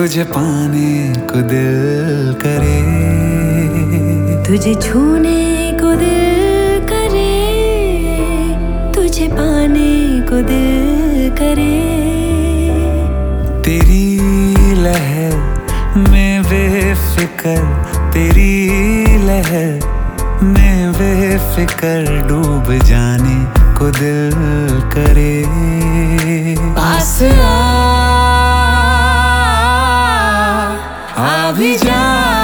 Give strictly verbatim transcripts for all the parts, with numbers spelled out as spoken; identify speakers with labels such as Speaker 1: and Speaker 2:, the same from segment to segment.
Speaker 1: तुझे पाने को दिल करे,
Speaker 2: तुझे छूने को दिल करे, तुझे पाने को दिल करे।
Speaker 1: तेरी लहर में बेफिक्र, तेरी लहर में बेफिक्र डूब जाने को दिल करे। पास आ, आ भी जा।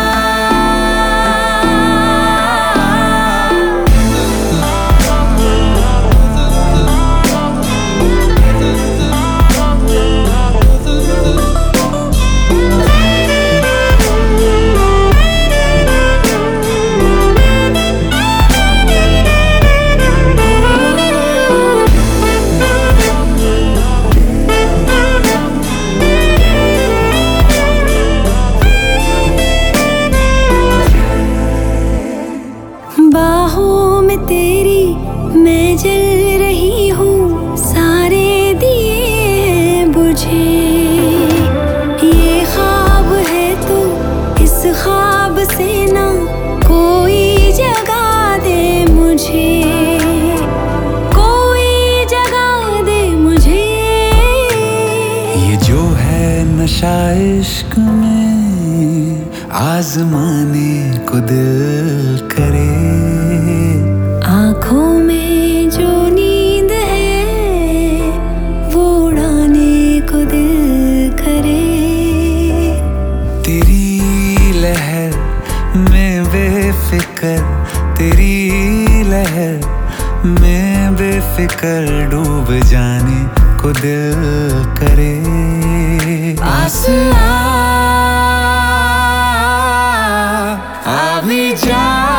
Speaker 2: बाहों में तेरी मैं जल रही हूँ, सारे दिए हैं बुझे। ये ख्वाब है तो इस ख्वाब से ना कोई जगा दे मुझे, कोई जगा दे मुझे।
Speaker 1: ये जो है नशा इश्क में आजमाने को दिल करे।
Speaker 2: आँखों में जो नींद है वो उड़ाने को दिल करे।
Speaker 1: तेरी लहर में बेफिक्र, तेरी लहर में बेफिक्र डूब जाने को दिल करे। पास आ, आ भी जा।